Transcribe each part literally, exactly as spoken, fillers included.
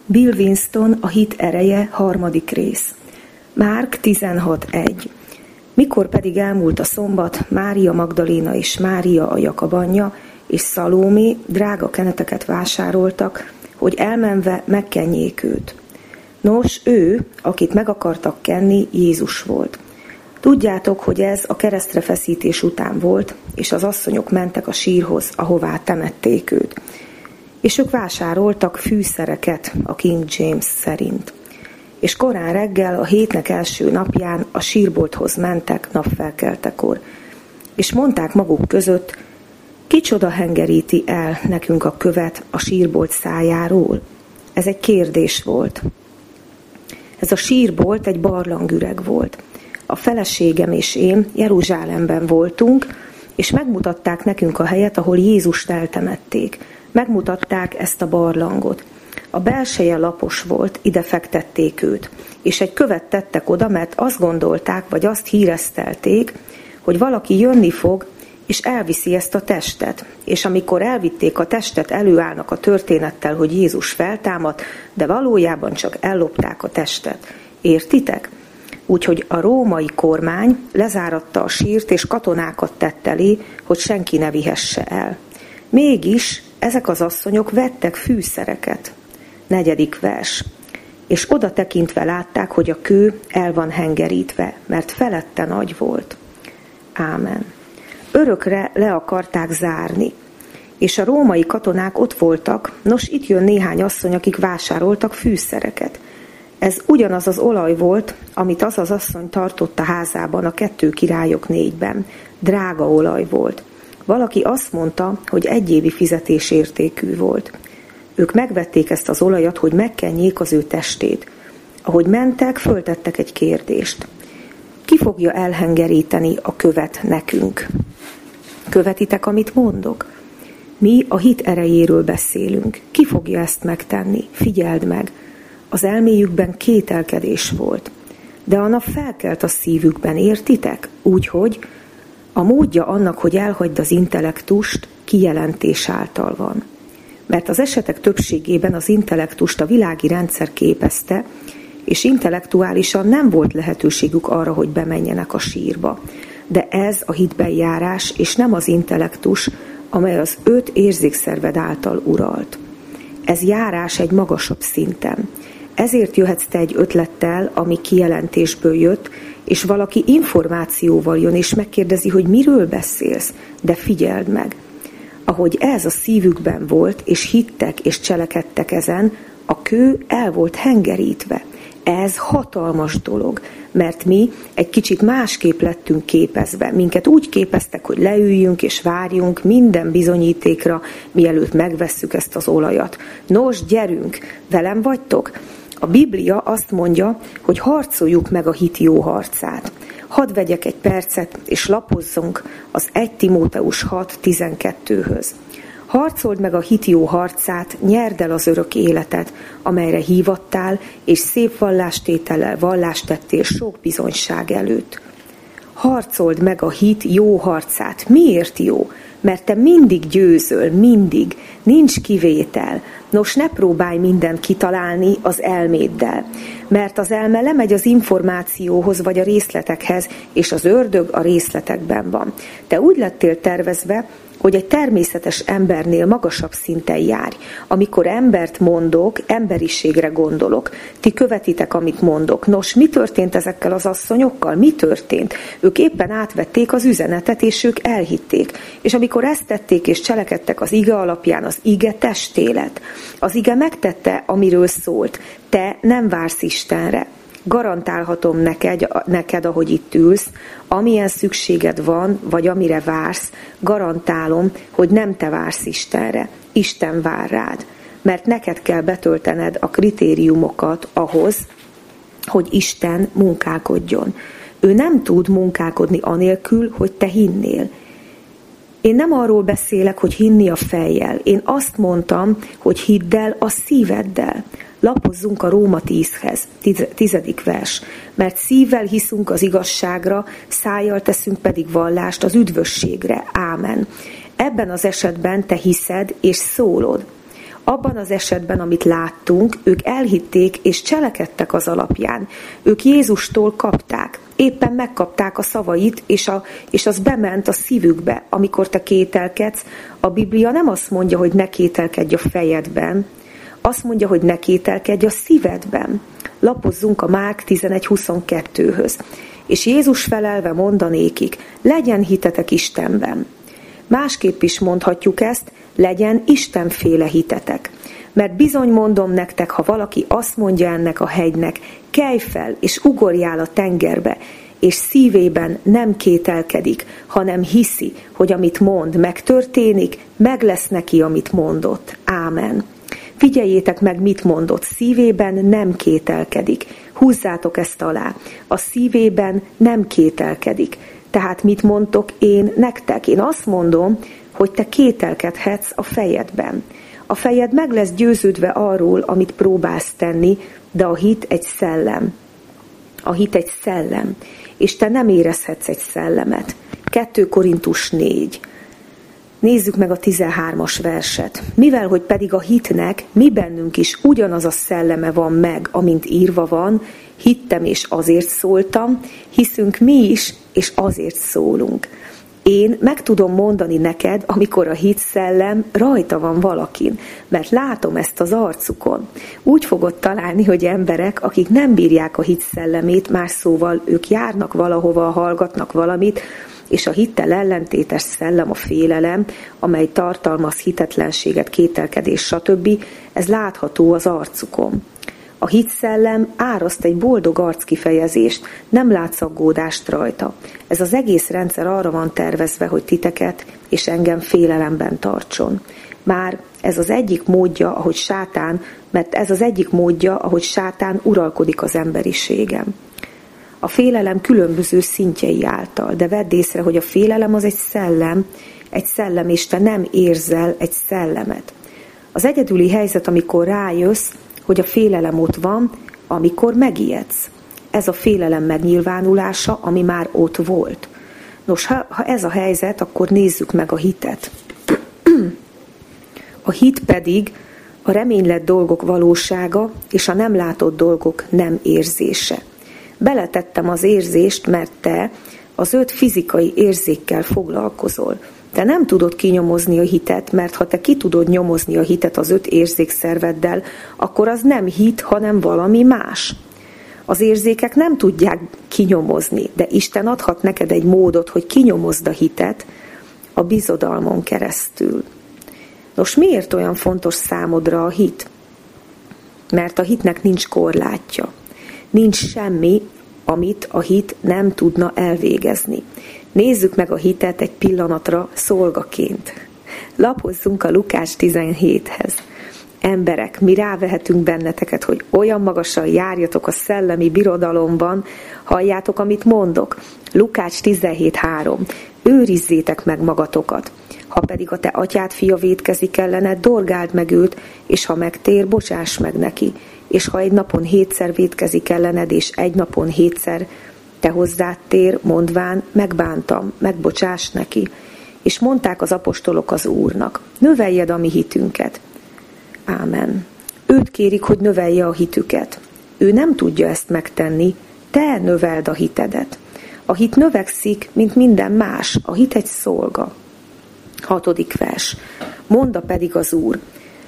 Bill Winston, a hit ereje, harmadik rész. Márk tizenhat egy. Mikor pedig elmúlt a szombat, Mária Magdaléna és Mária a Jakab anyja és Szalómé drága keneteket vásároltak, hogy elmenve megkenjék őt. Nos, ő, akit meg akartak kenni, Jézus volt. Tudjátok, hogy ez a keresztre feszítés után volt, és az asszonyok mentek a sírhoz, ahová temették őt. És ők vásároltak fűszereket a King James szerint. És korán reggel, a hétnek első napján a sírbolthoz mentek napfelkeltekor. És mondták maguk között, kicsoda hengeríti el nekünk a követ a sírbolt szájáról? Ez egy kérdés volt. Ez a sírbolt egy barlangüreg volt. A feleségem és én Jeruzsálemben voltunk, és megmutatták nekünk a helyet, ahol Jézust eltemették. Megmutatták ezt a barlangot. A belseje lapos volt, ide fektették őt, és egy követ tettek oda, mert azt gondolták, vagy azt híresztelték, hogy valaki jönni fog, és elviszi ezt a testet. És amikor elvitték a testet, előállnak a történettel, hogy Jézus feltámadt, de valójában csak ellopták a testet. Értitek? Úgyhogy a római kormány lezáratta a sírt, és katonákat tett elé, hogy senki ne vihesse el. Mégis ezek az asszonyok vettek fűszereket. Negyedik vers. És oda tekintve látták, hogy a kő el van hengerítve, mert felette nagy volt. Ámen. Örökre le akarták zárni. És a római katonák ott voltak, nos, itt jön néhány asszony, akik vásároltak fűszereket. Ez ugyanaz az olaj volt, amit az az asszony tartott a házában a Kettő Királyok négyben. Drága olaj volt. Valaki azt mondta, hogy egyévi fizetésértékű volt. Ők megvették ezt az olajat, hogy megkenjék az ő testét. Ahogy mentek, föltettek egy kérdést. Ki fogja elhengeríteni a követ nekünk? Követitek, amit mondok? Mi a hit erejéről beszélünk. Ki fogja ezt megtenni? Figyeld meg! Az elméjükben kételkedés volt. De a nap felkelt a szívükben, értitek? Úgyhogy a módja annak, hogy elhagyd az intellektust, kijelentés által van. Mert az esetek többségében az intellektust a világi rendszer képezte, és intellektuálisan nem volt lehetőségük arra, hogy bemenjenek a sírba. De ez a hitben járás, és nem az intellektus, amely az öt érzékszerved által uralt. Ez járás egy magasabb szinten. Ezért jöhetsz te egy ötlettel, ami kijelentésből jött, és valaki információval jön, és megkérdezi, hogy miről beszélsz, de figyeld meg. Ahogy ez a szívükben volt, és hittek és cselekedtek ezen, a kő el volt hengerítve. Ez hatalmas dolog, mert mi egy kicsit másképp lettünk képezve. Minket úgy képeztek, hogy leüljünk és várjunk minden bizonyítékra, mielőtt megvesszük ezt az olajat. Nos, gyerünk, velem vagytok? A Biblia azt mondja, hogy harcoljuk meg a hit jó harcát. Hadd vegyek egy percet, és lapozzunk az Első Timóteus hat tizenkettőhöz. Harcold meg a hit jó harcát, nyerd el az örök életet, amelyre hívattál, és szép vallástétellel vallást tettél sok bizonyság előtt. Harcold meg a hit jó harcát. Miért jó? Mert te mindig győzöl, mindig. Nincs kivétel. Nos, ne próbálj mindent kitalálni az elméddel. Mert az elme lemegy az információhoz vagy a részletekhez, és az ördög a részletekben van. Te úgy lettél tervezve, hogy egy természetes embernél magasabb szinten járj. Amikor embert mondok, emberiségre gondolok. Ti követitek, amit mondok. Nos, mi történt ezekkel az asszonyokkal? Mi történt? Ők éppen átvették az üzenetet, és ők elhitték. És amikor ezt tették és cselekedtek az ige alapján, az ige testélet. Az ige megtette, amiről szólt. Te nem vársz Istenre. Garantálhatom neked, neked, ahogy itt ülsz, amilyen szükséged van, vagy amire vársz, garantálom, hogy nem te vársz Istenre. Isten vár rád. Mert neked kell betöltened a kritériumokat ahhoz, hogy Isten munkálkodjon. Ő nem tud munkálkodni anélkül, hogy te hinnél. Én nem arról beszélek, hogy hinni a fejjel. Én azt mondtam, hogy hidd el a szíveddel. Lapozzunk a Róma tízhez, tizedik vers. Mert szívvel hiszünk az igazságra, szájjal teszünk pedig vallást az üdvösségre. Ámen. Ebben az esetben te hiszed és szólod. Abban az esetben, amit láttunk, ők elhitték és cselekedtek az alapján. Ők Jézustól kapták. Éppen megkapták a szavait, és, a, és az bement a szívükbe. Amikor te kételkedsz, a Biblia nem azt mondja, hogy ne kételkedj a fejedben, azt mondja, hogy ne kételkedj a szívedben. Lapozzunk a Márk tizenegy huszonkettőhöz. És Jézus felelve mondanékik, legyen hitetek Istenben. Másképp is mondhatjuk ezt, legyen Istenféle hitetek. Mert bizony mondom nektek, ha valaki azt mondja ennek a hegynek, kelj fel és ugorjál a tengerbe, és szívében nem kételkedik, hanem hiszi, hogy amit mond megtörténik, meg lesz neki, amit mondott. Ámen. Figyeljétek meg, mit mondott. Szívében nem kételkedik. Húzzátok ezt alá. A szívében nem kételkedik. Tehát mit mondtok én nektek? Én azt mondom, hogy te kételkedhetsz a fejedben. A fejed meg lesz győződve arról, amit próbálsz tenni, de a hit egy szellem. A hit egy szellem. És te nem érezhetsz egy szellemet. kettő Korintus négy. Nézzük meg a tizenhármas verset. Mivel, hogy pedig a hitnek mi bennünk is ugyanaz a szelleme van meg, amint írva van, hittem és azért szóltam, hiszünk mi is, és azért szólunk. Én meg tudom mondani neked, amikor a hit szellem rajta van valakin, mert látom ezt az arcukon. Úgy fogod találni, hogy emberek, akik nem bírják a hit szellemét, más szóval ők járnak valahova, hallgatnak valamit, és a hittel ellentétes szellem a félelem, amely tartalmaz hitetlenséget, kételkedés, stb. Ez látható az arcukon. A hitszellem áraszt egy boldog arckifejezést, nem látsz aggódást rajta. Ez az egész rendszer arra van tervezve, hogy titeket és engem félelemben tartson. Már ez az egyik módja, ahogy sátán, mert ez az egyik módja, ahogy sátán uralkodik az emberiségem. A félelem különböző szintjei által, de vedd észre, hogy a félelem az egy szellem, egy szellem, és te nem érzel egy szellemet. Az egyedüli helyzet, amikor rájössz, hogy a félelem ott van, amikor megijedsz. Ez a félelem megnyilvánulása, ami már ott volt. Nos, ha, ha ez a helyzet, akkor nézzük meg a hitet. A hit pedig a reménylett dolgok valósága, és a nem látott dolgok nem érzése. Beletettem az érzést, mert te az öt fizikai érzékkel foglalkozol. Te nem tudod kinyomozni a hitet, mert ha te ki tudod nyomozni a hitet az öt érzékszerveddel, akkor az nem hit, hanem valami más. Az érzékek nem tudják kinyomozni, de Isten adhat neked egy módot, hogy kinyomozd a hitet a bizodalmon keresztül. Nos, miért olyan fontos számodra a hit? Mert a hitnek nincs korlátja. Nincs semmi, amit a hit nem tudna elvégezni. Nézzük meg a hitet egy pillanatra szolgaként. Lapozzunk a Lukács tizenhéthez. Emberek, mi rávehetünk benneteket, hogy olyan magasan járjatok a szellemi birodalomban, halljátok, amit mondok. Lukács tizenhét három. Őrizzétek meg magatokat. Ha pedig a te atyád fia vétkezik ellened, dorgáld meg őt, és ha megtér, bocsáss meg neki. És ha egy napon hétszer vétkezik ellened, és egy napon hétszer te hozzád tér, mondván, megbántam, megbocsáss neki. És mondták az apostolok az Úrnak, növeljed a mi hitünket. Ámen. Őt kérik, hogy növelje a hitüket. Ő nem tudja ezt megtenni, te növeld a hitedet. A hit növekszik, mint minden más, a hit egy szolga. Hatodik vers. Monda pedig az Úr,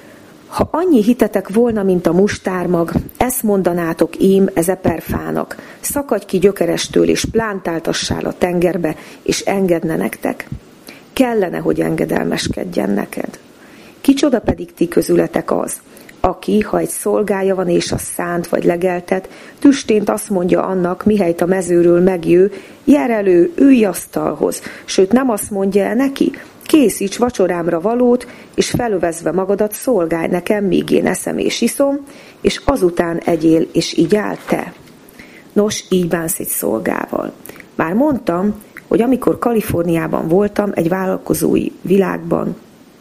ha annyi hitetek volna, mint a mustármag, ezt mondanátok ím ezeperfának, szakadj ki gyökerestől, és plántáltassál a tengerbe, és engedne nektek. Kellene, hogy engedelmeskedjen neked. Kicsoda pedig ti közületek az, aki, ha egy szolgája van, és a szánt vagy legeltet, tüstént azt mondja annak, mihelyt a mezőről megjő, jár elő, ülj asztalhoz, sőt nem azt mondja el neki, készíts vacsorámra valót, és felövezve magadat szolgálj nekem, míg én eszem és iszom, és azután egyél, és így áll te. Nos, így bánsz egy szolgával. Már mondtam, hogy amikor Kaliforniában voltam, egy vállalkozói világban,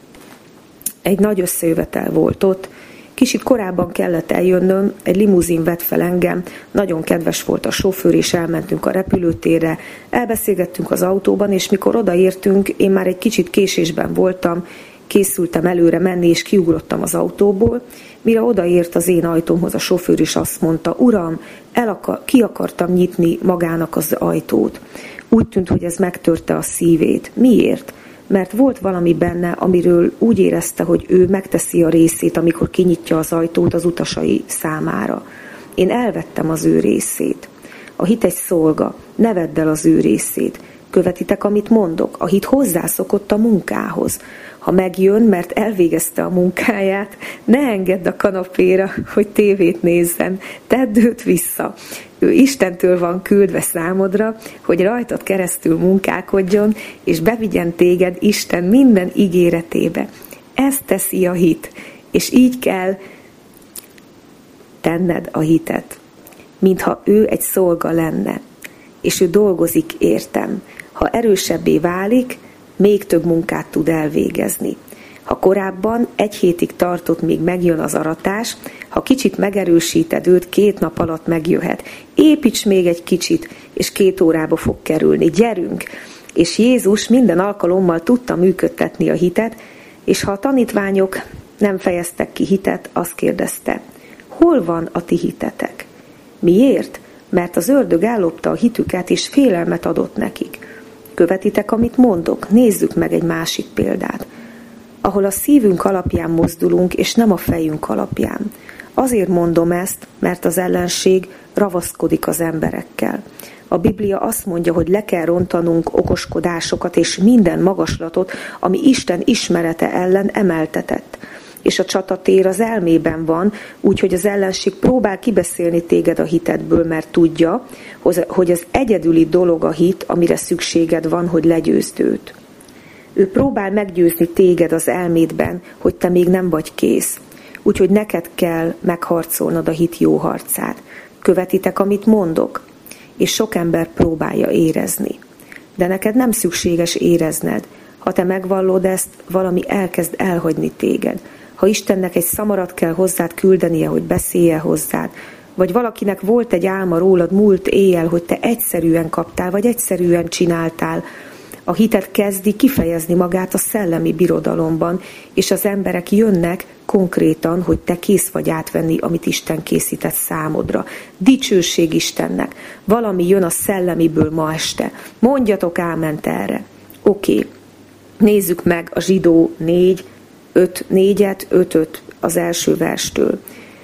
egy nagy összejövetel volt ott, kicsit korábban kellett eljönnöm, egy limuzin vett fel engem, nagyon kedves volt a sofőr, és elmentünk a repülőtérre, elbeszélgettünk az autóban, és mikor odaértünk, én már egy kicsit késésben voltam, Készültem előre menni, és kiugrottam az autóból. Mire odaért az én ajtómhoz, a sofőr is azt mondta: Uram, el akar, ki akartam nyitni magának az ajtót. Úgy tűnt, hogy ez megtörte a szívét. Miért? Mert volt valami benne, amiről úgy érezte, hogy ő megteszi a részét, amikor kinyitja az ajtót az utasai számára. Én elvettem az ő részét. A hit egy szolga, ne vedd el az ő részét. Követitek, amit mondok? A hit hozzászokott a munkához. Ha megjön, mert elvégezte a munkáját, ne engedd a kanapéra, hogy tévét nézzen. Tedd őt vissza. Ő Istentől van küldve számodra, hogy rajtad keresztül munkálkodjon, és bevigyen téged Isten minden ígéretébe. Ezt teszi a hit, és így kell tenned a hitet, mintha ő egy szolga lenne, és ő dolgozik értem. Ha erősebbé válik, még több munkát tud elvégezni. Ha korábban egy hétig tartott, míg megjön az aratás, ha kicsit megerősíted őt, két nap alatt megjöhet. Építs még egy kicsit, és két órába fog kerülni. Gyerünk! És Jézus minden alkalommal tudta működtetni a hitet, és ha a tanítványok nem fejeztek ki hitet, azt kérdezte: hol van a ti hitetek? Miért? Mert az ördög ellopta a hitüket, és félelmet adott nekik. Követitek, amit mondok? Nézzük meg egy másik példát, ahol a szívünk alapján mozdulunk, és nem a fejünk alapján. Azért mondom ezt, mert az ellenség ravaszkodik az emberekkel. A Biblia azt mondja, hogy le kell rontanunk okoskodásokat és minden magaslatot, ami Isten ismerete ellen emeltetett. És a csatatér az elmében van, úgyhogy az ellenség próbál kibeszélni téged a hitedből, mert tudja, hogy az egyedüli dolog a hit, amire szükséged van, hogy legyőzd őt. Ő próbál meggyőzni téged az elmédben, hogy te még nem vagy kész. Úgyhogy neked kell megharcolnod a hit jó harcát. Követitek, amit mondok? És sok ember próbálja érezni. De neked nem szükséges érezned. Ha te megvallod ezt, valami elkezd elhagyni téged. Ha Istennek egy szamarat kell hozzád küldenie, hogy beszélje hozzád, vagy valakinek volt egy álma rólad múlt éjjel, hogy te egyszerűen kaptál, vagy egyszerűen csináltál, a hitet kezdi kifejezni magát a szellemi birodalomban, és az emberek jönnek konkrétan, hogy te kész vagy átvenni, amit Isten készített számodra. Dicsőség Istennek. Valami jön a szellemiből ma este. Mondjatok áment erre. Oké, okay. Nézzük meg a Zsidó négy, öt, négyet, ötöt az első verstől.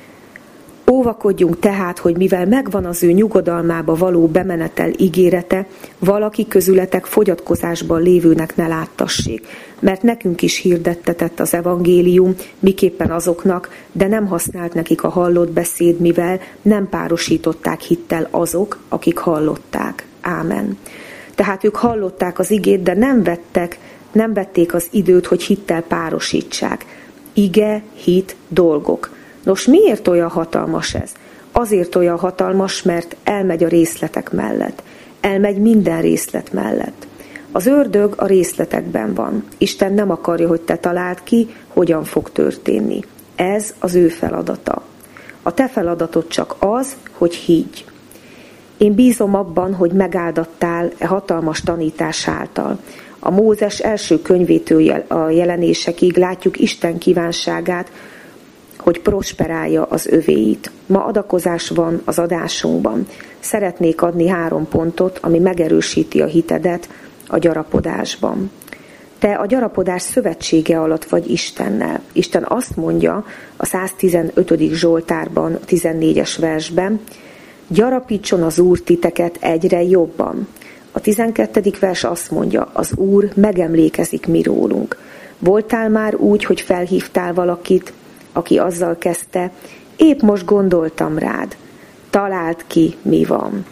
Óvakodjunk tehát, hogy mivel megvan az ő nyugodalmába való bemenetel ígérete, valaki közületek fogyatkozásban lévőnek ne láttassék, mert nekünk is hirdettetett az evangélium, miképpen azoknak, de nem használt nekik a hallott beszéd, mivel nem párosították hittel azok, akik hallották. Ámen. Tehát ők hallották az igét, de nem vettek, nem vették az időt, hogy hittel párosítsák. Ige, hit, dolgok. Nos, miért olyan hatalmas ez? Azért olyan hatalmas, mert elmegy a részletek mellett. Elmegy minden részlet mellett. Az ördög a részletekben van. Isten nem akarja, hogy te találd ki, hogyan fog történni. Ez az ő feladata. A te feladatod csak az, hogy higgy. Én bízom abban, hogy megáldattál e hatalmas tanítás által. A Mózes első könyvétől a jelenésekig látjuk Isten kívánságát, hogy prosperálja az övéit. Ma adakozás van az adásunkban. Szeretnék adni három pontot, ami megerősíti a hitedet a gyarapodásban. Te a gyarapodás szövetsége alatt vagy Istennel. Isten azt mondja a száztizenötödik Zsoltárban, tizennégyes versben, gyarapítson az Úr titeket egyre jobban. A tizenkettedik vers azt mondja, az Úr megemlékezik mi rólunk. Voltál már úgy, hogy felhívtál valakit, aki azzal kezdte, épp most gondoltam rád, találd ki, mi van.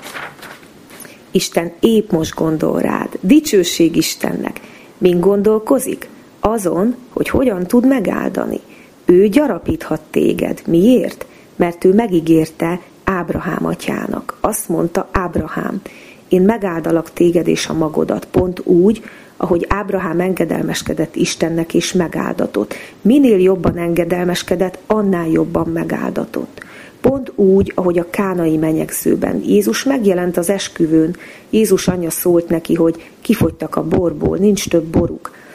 Isten épp most gondol rád. Dicsőség Istennek. Min gondolkozik? Azon, hogy hogyan tud megáldani. Ő gyarapíthat téged. Miért? Mert ő megígérte Ábrahám atyának. Azt mondta Ábrahám, én megáldalak téged és a magodat, pont úgy, ahogy Ábrahám engedelmeskedett Istennek és megáldatott. Minél jobban engedelmeskedett, annál jobban megáldatott. Pont úgy, ahogy a kánai menyegzőben. Jézus megjelent az esküvőn. Jézus anyja szólt neki, hogy kifogytak a borból, nincs több boruk.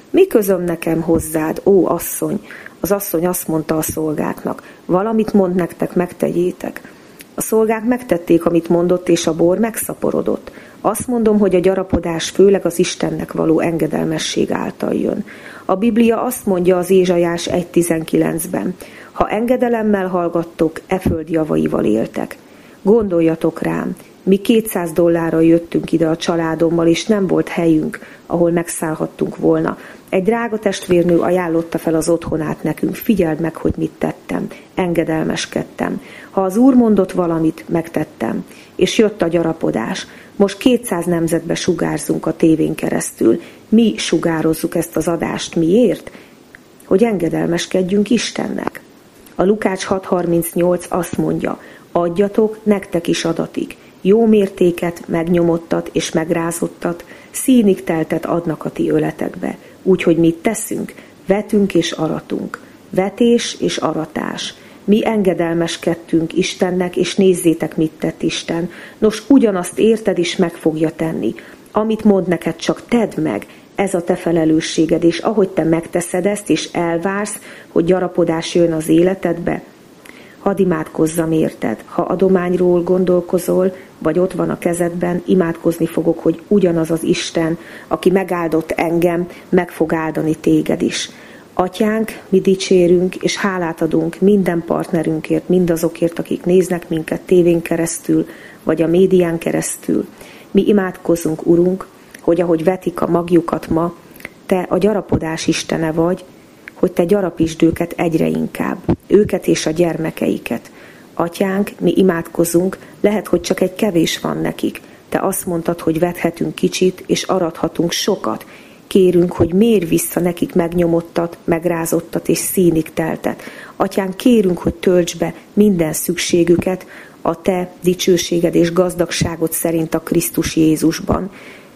Mi közöm nekem hozzád, ó asszony? Az asszony azt mondta a szolgáknak, valamit mond nektek, megtegyétek. A szolgák megtették, amit mondott, és a bor megszaporodott. Azt mondom, hogy a gyarapodás főleg az Istennek való engedelmesség által jön. A Biblia azt mondja az Ézsaiás egy tizenkilencben, ha engedelemmel hallgattok, e föld javaival éltek. Gondoljatok rám, mi kétszáz dollárral jöttünk ide a családommal, és nem volt helyünk, ahol megszállhattunk volna. Egy drága testvérnő ajánlotta fel az otthonát nekünk, figyeld meg, hogy mit tettem, engedelmeskedtem. Ha az Úr mondott valamit, megtettem, és jött a gyarapodás. Most kétszáz nemzetbe sugárzunk a tévén keresztül. Mi sugározzuk ezt az adást. Miért? Hogy engedelmeskedjünk Istennek. A Lukács hat harmincnyolc azt mondja, adjatok, nektek is adatik. Jó mértéket, megnyomottat és megrázottat, színig teltet adnak a ti öletekbe. Úgyhogy mit teszünk? Vetünk és aratunk. Vetés és aratás. Mi engedelmeskedtünk Istennek, és nézzétek, mit tett Isten. Nos, ugyanazt érted is meg fogja tenni. Amit mond neked, csak tedd meg. Ez a te felelősséged, és ahogy te megteszed ezt, és elvársz, hogy gyarapodás jön az életedbe, hadd imádkozzam érted. Ha adományról gondolkozol, vagy ott van a kezedben, imádkozni fogok, hogy ugyanaz az Isten, aki megáldott engem, meg fog áldani téged is. Atyánk, mi dicsérünk és hálát adunk minden partnerünkért, mindazokért, akik néznek minket tévén keresztül, vagy a médián keresztül. Mi imádkozunk, Urunk, hogy ahogy vetik a magjukat ma, te a gyarapodás Istene vagy, hogy te gyarapítsd őket egyre inkább, őket és a gyermekeiket. Atyánk, mi imádkozunk, lehet, hogy csak egy kevés van nekik. Te azt mondtad, hogy vethetünk kicsit, és arathatunk sokat. Kérünk, hogy mérj vissza nekik megnyomottat, megrázottat és színig teltet. Atyánk, kérünk, hogy tölts be minden szükségüket a te dicsőséged és gazdagságod szerint a Krisztus Jézusban.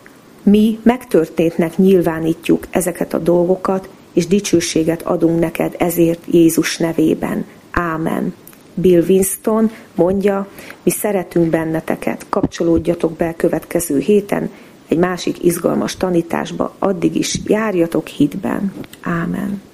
Mi megtörténtnek nyilvánítjuk ezeket a dolgokat, és dicsőséget adunk neked ezért Jézus nevében. Ámen. Bill Winston mondja, mi szeretünk benneteket, kapcsolódjatok be következő héten egy másik izgalmas tanításba, addig is járjatok hitben. Ámen.